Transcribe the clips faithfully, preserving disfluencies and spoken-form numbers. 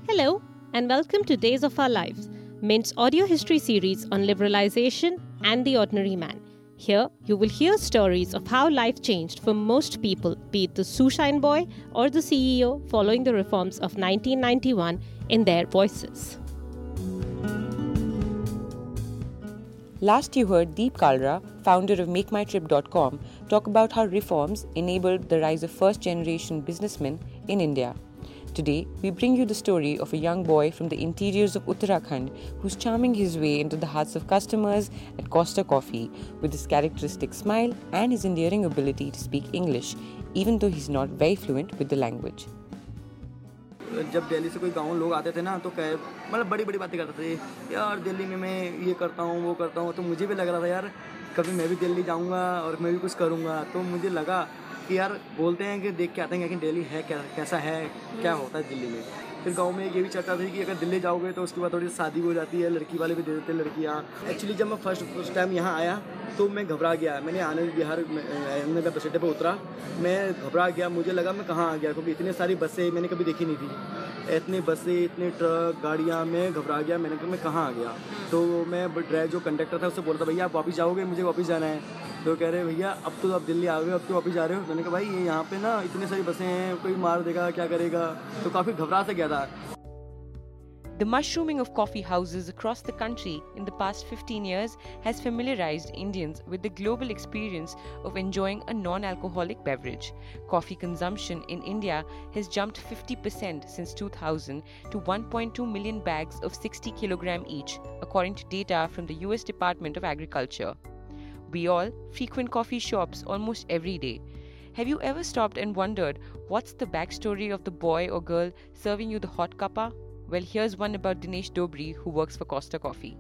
Hello, and welcome to Days of Our Lives, Mint's audio history series on liberalization and the ordinary man. Here, you will hear stories of how life changed for most people, be it the shoeshine boy or the C E O following the reforms of nineteen ninety-one in their voices. Last you heard Deep Kalra, founder of Make My Trip dot com, talk about how reforms enabled the rise of first-generation businessmen in India. Today, we bring you the story of a young boy from the interiors of Uttarakhand who's charming his way into the hearts of customers at Costa Coffee with his characteristic smile and his endearing ability to speak English, even though he's not very fluent with the language. जब दिल्ली से कोई गाँव लोग आते थे ना तो कह मतलब बड़ी बड़ी बातें करते थे यार दिल्ली में मैं ये करता हूँ वो करता हूँ तो मुझे भी लग रहा था यार कभी मैं भी दिल्ली जाऊँगा और मैं भी कुछ करूँगा तो मुझे लगा कि यार बोलते हैं कि देख के आते हैं कि दिल्ली है क्या कैसा है क्या होता है दिल्ली में। फिर गांव में ये भी चर्चा थी कि अगर दिल्ली जाओगे तो उसके बाद थोड़ी शादी हो जाती है, लड़की वाले भी दे देते हैं लड़कियाँ। एक्चुअली जब मैं फर्स्ट फर्स्ट टाइम यहाँ आया तो मैं घबरा गया। मैंने आनंद विहार अहमदनगर बस अड्डे पर उतरा, मैं घबरा गया, मुझे लगा मैं कहाँ आ गया क्योंकि इतनी सारी बसें मैंने कभी देखी नहीं थी। इतनी बसें इतने ट्रक गाड़ियाँ, मैं घबरा गया, मैंने कहा मैं कहाँ आ गया। तो मैं ड्राइवर जो कंडक्टर था उससे बोला था भैया आप वापस जाओगे, मुझे वापस जाना है। तो कह रहे भैया अब तो आप दिल्ली आ गए, अब तो वापस जा रहे हो। मैंने कहा भाई ये यहाँ पे ना इतनी सारी बसें हैं, कोई मार देगा क्या करेगा, तो काफ़ी घबरा सा गया था। The mushrooming of coffee houses across the country in the past fifteen years has familiarized Indians with the global experience of enjoying a non-alcoholic beverage. Coffee consumption in India has jumped fifty percent since two thousand to one point two million bags of sixty kilogram each, according to data from the U S Department of Agriculture. We all frequent coffee shops almost every day. Have you ever stopped and wondered what's the backstory of the boy or girl serving you the hot cuppa? Well, here's one about Dinesh Dobri, who works for Costa Coffee.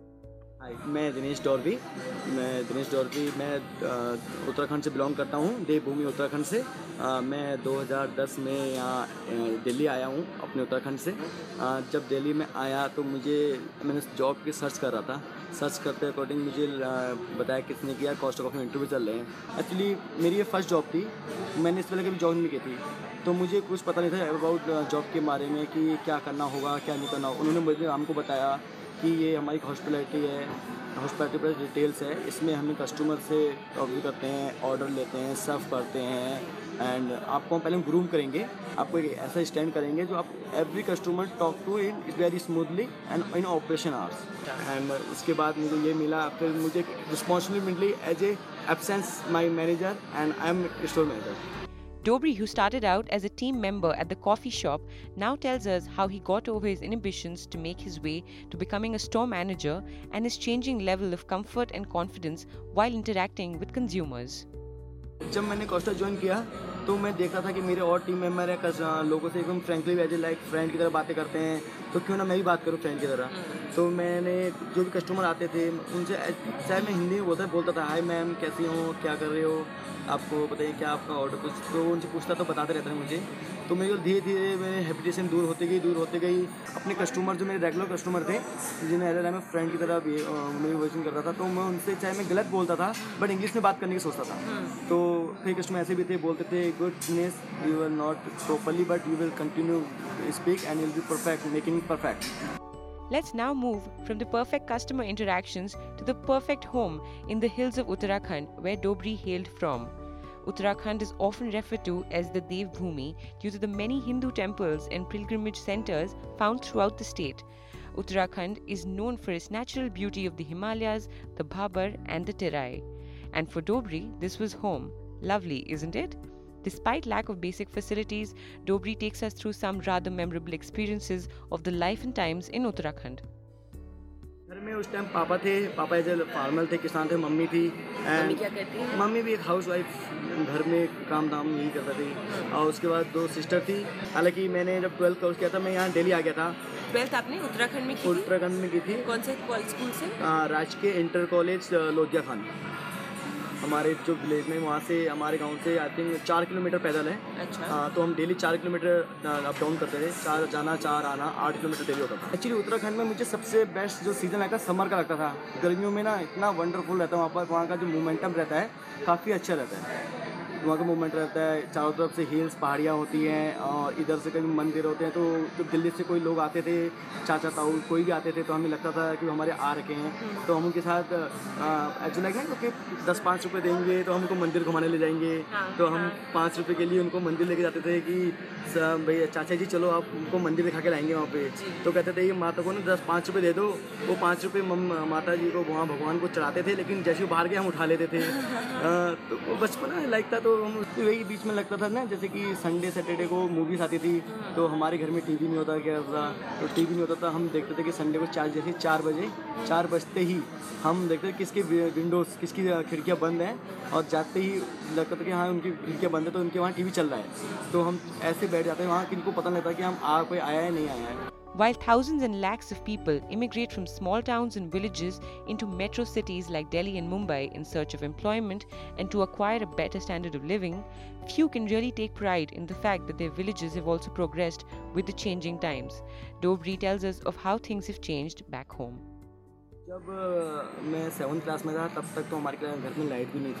हाय, मैं दिनेश डॉर्बी मैं दिनेश डॉर्बी मैं उत्तराखंड से belong करता हूँ, देवभूमि उत्तराखंड से। आ, मैं दो हज़ार दस में यहाँ दिल्ली आया हूँ अपने उत्तराखंड से। आ, जब दिल्ली में आया तो मुझे मैंने जॉब की सर्च कर रहा था, सर्च करते अकॉर्डिंग मुझे बताया किसने किया कॉस्टा कॉफी इंटरव्यू चल रहे हैं। एक्चुअली मेरी ये फर्स्ट जॉब थी, मैंने इससे पहले कभी जॉब नहीं की थी, तो मुझे कुछ पता नहीं था अबाउट जॉब के बारे में कि क्या करना होगा क्या नहीं करना होगा। उन्होंने मुझे हमको बताया कि ये हमारी हॉस्पिटलिटी है, हॉस्पिटलिटी प्लस डिटेल्स है, इसमें हम कस्टमर से टॉक करते हैं, ऑर्डर लेते हैं, सर्व करते हैं एंड आपको हम पहले हम ग्रूम करेंगे, आपको एक ऐसा स्टैंड करेंगे जो आप every customer talk to in very smoothly and in operation hours. And उसके बाद मुझे ये मिला, फिर मुझे रिस्पॉन्सिबिलिटी मिली as a absence my manager and I am store manager. Dobri, who started out as a team member at the coffee shop, now tells us how he got over his inhibitions to make his way to becoming a store manager and his changing level of comfort and confidence while interacting with consumers. जब मैंने Costa join किया तो मैं देखा था कि मेरे और टीम मेंबर है लोगों से एकदम frankly as a like friend की तरह बातें करते हैं, तो क्यों ना मैं भी बात करूं फ्रेंड की तरह। तो मैंने जो भी कस्टमर आते थे उनसे चाहे मैं हिंदी में बोलता बोलता था हाय मैम कैसी हो, क्या कर रहे हो, आपको बताइए क्या आपका ऑर्डर कुछ, तो उनसे पूछता तो बताते रहता है मुझे। तो मेरी धीरे धीरे मेरी हेबिटेशन दूर होती गई दूर होती गई अपने कस्टमर जो मेरे रेगुलर कस्टमर थे जिन्हें एज ए मैं फ्रेंड की तरह भी मेरी वर्किंग करता था, तो मैं उनसे चाहे मैं गलत बोलता था बट इंग्लिश में बात करने की सोचता था। तो कई कस्टमर ऐसे भी थे बोलते थे goodness you are not properly but you will continue speak and will be perfect making perfect. Let's now move from the perfect customer interactions to the perfect home in the hills of Uttarakhand, where Dobri hailed from. Uttarakhand is often referred to as the Dev Bhumi due to the many Hindu temples and pilgrimage centers found throughout the state. Uttarakhand is known for its natural beauty of the Himalayas, the Bhabar and the Terai. And for Dobri, this was home. Lovely, isn't it? Despite lack of basic facilities, Dobri takes us through some rather memorable experiences of the life and times in Uttarakhand. घर में उस time पापा थे, पापा as a farmer थे, किसान थे, mummy थी एंड क्या करती है? मम्मी भी एक हाउस वाइफ घर में काम धाम यही करता थी। और उसके बाद दो सिस्टर थी। हालांकि मैंने जब ट्वेल्थ कोर्स किया था मैं यहाँ दिल्ली आ गया था। ट्वेल्थ आपने उत्तराखंड में की थी? उत्तराखंड में की थी। कौन से स्कूल से? राजकीय इंटर कॉलेज लोधिया खान, हमारे जो विलेज में वहाँ से हमारे गांव से आई थिंक चार किलोमीटर पैदल है। अच्छा। आ, तो हम डेली चार किलोमीटर अप डाउन करते थे, चार जाना चार आना, आठ किलोमीटर डेली होता था। एक्चुअली उत्तराखंड में मुझे सबसे बेस्ट जो सीज़न लगता है समर का लगता था। गर्मियों में ना इतना वंडरफुल रहता है वहाँ पर, वहाँ का जो मोमेंटम रहता है काफ़ी अच्छा रहता है। वहाँ का मूवमेंट रहता है, चारों तरफ से हिल्स पहाड़ियाँ होती हैं और इधर से कभी मंदिर होते हैं। तो जब दिल्ली से कोई लोग आते थे, चाचा ताऊ कोई भी आते थे, तो हमें लगता था कि वो हमारे आ रखे हैं, तो हम उनके साथ एक्चुअली लगे क्योंकि दस पाँच रुपये देंगे तो हम उनको मंदिर घुमाने ले जाएंगे। तो हम पाँच रुपये के लिए उनको मंदिर लेके जाते थे कि भैया चाचा जी चलो आप उनको मंदिर दिखा के लाएंगे वहाँ पे। तो कहते थे कि माता को ना दस पाँच रुपये दे दो। वो पाँच रुपये माता जी को वहाँ भगवान को चढ़ाते थे, लेकिन जैसे वो बाहर गए हम उठा लेते थे। आ, तो वो बचपन लाइक था, तो हम वही बीच में लगता था ना, जैसे कि संडे सैटरडे को मूवीज़ आती थी, तो हमारे घर में टीवी नहीं होता क्या था, तो टीवी नहीं होता था, हम देखते थे कि संडे को चार जैसे चार बजे चार बजते ही हम देखते थे किसकी विंडोज़ किसकी खिड़कियाँ बंद हैं, और जाते ही लगता था कि हाँ उनकी खिड़कियाँ बंद है तो उनके वहाँ टीवी चल रहा है, तो हम ऐसे बैठ जाते हैं वहाँ कि इनको पता नहीं लगता कि हम आ कोई आया है नहीं आया है। While thousands and lakhs of people immigrate from small towns and villages into metro cities like Delhi and Mumbai in search of employment and to acquire a better standard of living, few can really take pride in the fact that their villages have also progressed with the changing times. Dobri tells us of how things have changed back home. जब मैं seventh class में था तब तक तो हमारे घर में लाइट भी नहीं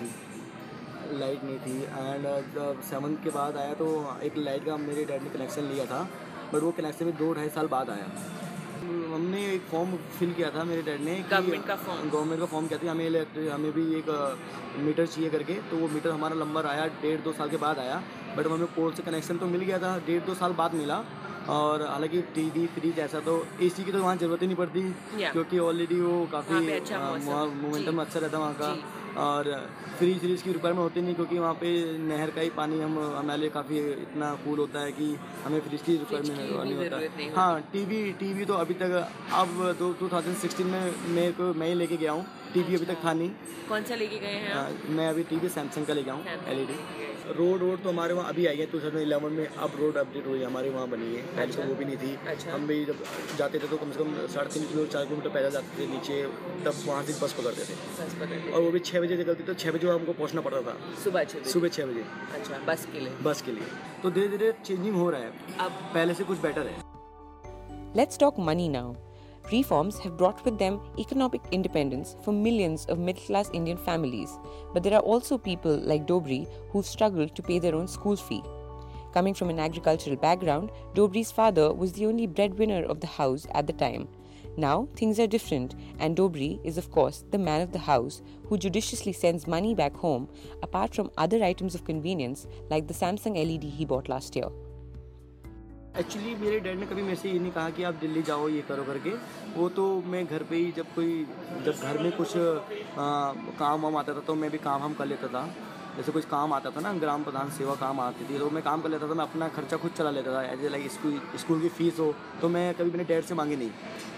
थी लाइट नहीं थी एंड जब सेवन्थ के बाद आया तो एक लाइट का मेरे डैड ने कनेक्शन लिया था, बट वो कनेक्शन भी दो ढाई साल बाद आया। हमने एक फॉर्म फिल किया था मेरे डैड ने, गवर्नमेंट का फॉर्म गवर्नमेंट का फॉर्म कहते हैं, हमें हमें भी एक मीटर चाहिए करके, तो वो मीटर हमारा नंबर आया डेढ़ दो साल के बाद आया, बट हमें पोल से कनेक्शन तो मिल गया था, डेढ़ दो साल बाद मिला। और हालांकि टीवी फ्रिज ऐसा तो एसी की तो वहाँ ज़रूरत ही नहीं पड़ती, क्योंकि ऑलरेडी वो काफ़ी अच्छा मोमेंटम अच्छा रहता वहाँ का, और फ्रिज फ्रिज की रिक्वायरमेंट होती नहीं, क्योंकि वहाँ पे नहर का ही पानी हम हमारे लिए काफ़ी इतना कूल होता है कि हमें फ्रिज की रिक्वायरमेंट नहीं होता। हाँ टीवी टीवी तो अभी तक अब दो टू थाउजेंड सिक्सटीन में मेरे को मैं ही लेके गया हूँ, टीवी अभी तक था नहीं। कौन सा लेके गए हैं आप? मैं अभी टीवी सैमसंग का लेके आऊँ L E D. Road road तो हमारे वहाँ अभी आई है टू थाउजेंड इलेवन में, अब रोड अपडेट हुई हमारे वहाँ बनी है, पहले तो वो भी नहीं थी। अच्छा। हम भी जब जाते थे तो कम से कम साढ़े तीन किलो चार किलोमीटर पैदल जाते थे नीचे, तब वहाँ से बस पकड़ते थे, और वो भी छः बजे निकलती तो छः बजे हमको पहुँचना पड़ता था, सुबह छः बजे सुबह छः बजे। अच्छा, बस के लिए बस के लिए तो धीरे धीरे चेंजिंग हो रहा है, अब पहले से कुछ बेटर है। Let's talk money now. Reforms have brought with them economic independence for millions of middle-class Indian families, but there are also people like Dobri who struggle to pay their own school fee. Coming from an agricultural background, Dobri's father was the only breadwinner of the house at the time. Now, things are different, and Dobri is, of course, the man of the house who judiciously sends money back home, apart from other items of convenience like the Samsung L E D he bought last year. Actually मेरे dad ने कभी मेरे से ये नहीं कहा कि आप दिल्ली जाओ ये करो करके, वो तो मैं घर पे ही जब कोई जब घर में कुछ आ, काम वाम आता था तो मैं भी काम हम कर लेता था, जैसे कुछ काम आता था ना, ग्राम प्रधान सेवा काम आती थी तो मैं काम कर लेता था, मैं अपना खर्चा खुद चला लेता था, as a like school school की फ़ीस हो तो मैं कभी मैंने डैड से मांगी नहीं।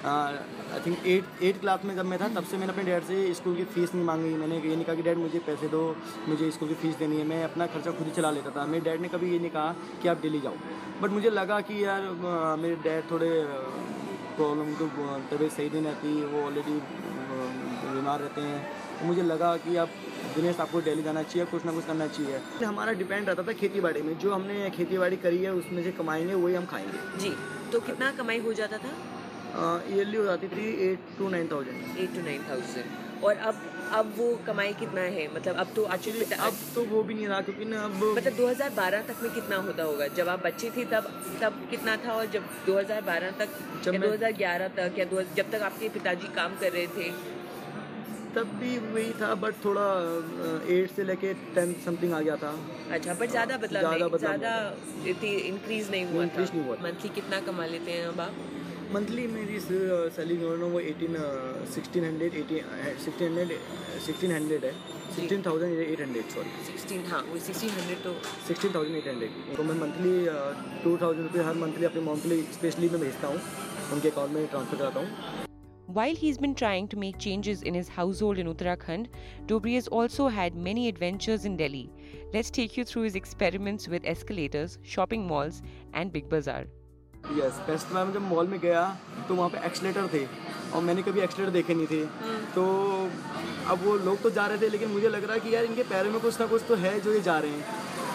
I think eight eight class में जब मैं था तब से मैंने अपने डैड से स्कूल की फ़ीस नहीं मांगी, मैंने ये नहीं कहा कि डैड मुझे पैसे दो, मुझे स्कूल की फ़ीस देनी है, मैं अपना खर्चा खुद ही चला लेता था। मेरे डैड ने कभी ये नहीं कहा कि आप दिल्ली जाओ, बट मुझे लगा कि यार मेरे डैड थोड़े प्रॉब्लम तो तबीयत सही नहीं रहती, वो ऑलरेडी बीमार रहते हैं, तो मुझे लगा कि आप दिनेश आपको दिल्ली जाना चाहिए, कुछ ना कुछ करना चाहिए। हमारा डिपेंड रहता था खेती बाड़ी में, जो हमने खेती बाड़ी करी है उसमें से कमाएंगे वही हम खाएंगे। जी, तो कितना कमाई हो जाता था? ईयरली हो जाती थी eight two nine thousand eight two nine thousand और अब अब वो कमाई कितना है? मतलब अब तो एक्चुअली अब तो वो भी नहीं रहा, क्योंकि ना अब मतलब दो हज़ार बारह तक में कितना होता होगा? जब आप बच्चे थे तब तब कितना था, और जब दो हज़ार बारह तक या दो हज़ार ग्यारह तक या दो जब तक आपके पिताजी काम कर रहे थे तब भी वही था, बट थोड़ा एट से लेके टेन समथिंग आ गया था। अच्छा, बट ज़्यादा बदलाव ज़्यादा नहीं, ज़्यादा इंक्रीज नहीं हुआ इंक्रीज नहीं हुआ। मंथली कितना कमा लेते हैं अब आप? मंथली मेरी सैलरी जो है ना वो eighteen sixteen hundred eighty sixteen hundred sixteen hundred है sixteen thousand eight hundred sorry sixteen हाँ वो सिक्सटीन हंड्रेड तो सिक्सटीन थाउजेंड एट हंड्रेड तो मैं मंथली टू थाउजेंड रुपये हर मंथली अपने मंथली स्पेशली मैं भेजता हूँ, उनके अकाउंट में ट्रांसफ़र कराता हूँ। While he's been trying to make changes in his household in Uttarakhand, Dobri has also had many adventures in Delhi. Let's take you through his experiments with escalators, shopping malls and Big Bazaar. Yes, first time जब mall में गया तो वहाँ पे accelerator थे और मैंने कभी एक्सीलेटर देखे नहीं थे, तो अब वो लोग तो जा रहे थे लेकिन मुझे लग रहा है कि यार इनके पैरों में कुछ ना कुछ तो है जो ये जा रहे हैं।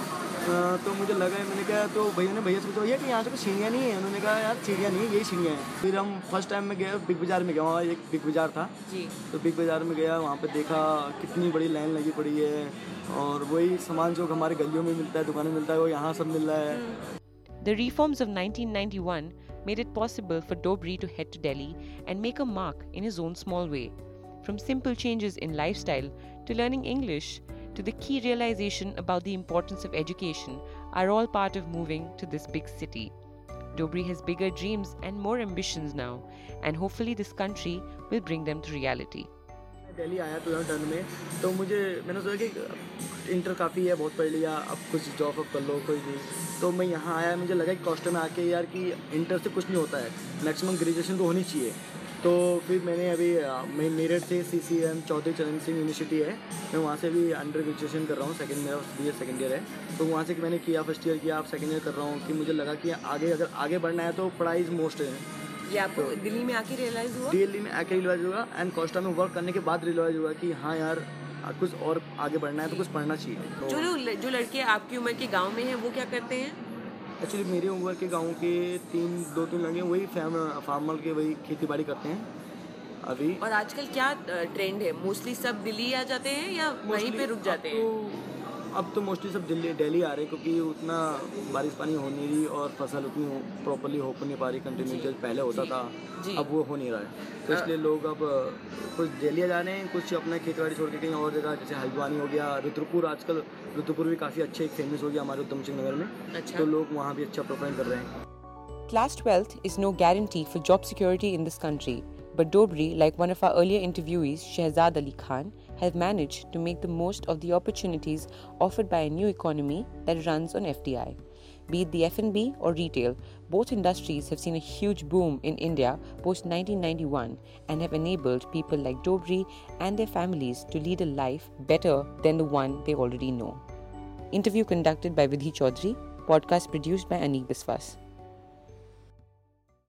अ, तो मुझे लगा, मैंने कहा, तो भैया ने भैया से पूछा भैया कि यहाँ से कुछ सीढ़ियाँ नहीं है? उन्होंने कहा यार सीढ़ियाँ नहीं है, यही सीढ़ियाँ हैं। फिर हम फर्स्ट टाइम में गए बिग बाज़ार में गया, वहाँ एक बिग बाज़ार था जी। तो बिग बाज़ार में गया, वहाँ पे देखा कितनी बड़ी लाइन लगी पड़ी है और वही सामान जो हमारे गलियों में मिलता है, दुकानों में मिलता है, वो यहाँ सब मिल रहा है। The reforms of nineteen ninety-one made it possible for Dobry to head to Delhi and make a mark in his own small way. From simple changes in lifestyle to learning English to the key realization about the importance of education are all part of moving to this big city. Dobry has bigger dreams and more ambitions now, and hopefully this country will bring them to reality. Delhi आया two thousand ten में, तो मुझे मैंने सोचा कि inter काफ़ी है, बहुत पढ़ लिया, अब कुछ जॉब अब कर लो कोई भी। तो मैं यहाँ आया, मुझे लगा कि कॉस्ट में आके यार कि इंटर से कुछ नहीं होता है, मैक्सिमम ग्रेजुएशन तो होनी चाहिए। तो फिर मैंने अभी मैं मेरठ से सी सी एम चौधरी चरण सिंह यूनिवर्सिटी है, मैं वहाँ से भी अंडर ग्रेजुएशन कर रहा हूँ, सेकंड मेरा बी ईयर सेकंड ईयर है। तो वहाँ से मैंने किया, फर्स्ट ईयर किया, अब सेकंड ईयर कर रहा हूँ कि मुझे लगा कि आगे अगर आगे बढ़ना है तो पढ़ाई इज मोस्ट है। ये आपको दिल्ली में आके रियलाइज हुआ? दिल्ली में आके रियलाइज हुआ एंड कोस्टा में वर्क करने के बाद रियलाइज हुआ कि हाँ यार कुछ और आगे बढ़ना है तो कुछ पढ़ना चाहिए। तो जो जो लड़के आपकी उम्र के गांव में हैं वो क्या करते हैं? एक्चुअली मेरी उम्र के गांव के तीन दो तीन लड़के वही फार्मर के वही खेती बाड़ी करते हैं अभी। और आजकल क्या ट्रेंड है? मोस्टली सब दिल्ली आ जाते हैं या वहीं पे रुक जाते हैं? अब तो मोस्टली सब दिल्ली दिल्ली आ रहे हैं क्योंकि उतना बारिश पानी हो नहीं रही और फसल उतनी प्रॉपरली हो नहीं पा रही कंटिन्यू, जैसे पहले होता था अब वो हो नहीं रहा है। तो इसलिए लोग अब कुछ दिल्ली जा रहे हैं, कुछ अपना खेती बाड़ी छोड़ के कहीं और जगह, जैसे हल्द्वानी हो गया, रुद्रपुर, आजकल रुद्रपुर भी काफ़ी अच्छे एक फेमस हो गया हमारे उधम सिंह नगर में। अच्छा। तो लोग वहाँ भी अच्छा प्रोफाइल कर रहे हैं। Class twelfth is no guarantee for job security in this country, but Dobry, like one of our earlier interviewees, Shehzad Ali Khan, have managed to make the most of the opportunities offered by a new economy that runs on F D I. Be it the F and B or retail, both industries have seen a huge boom in India post nineteen ninety-one and have enabled people like Dobry and their families to lead a life better than the one they already know. Interview conducted by Vidhi Chaudhary, podcast produced by Anik Biswas.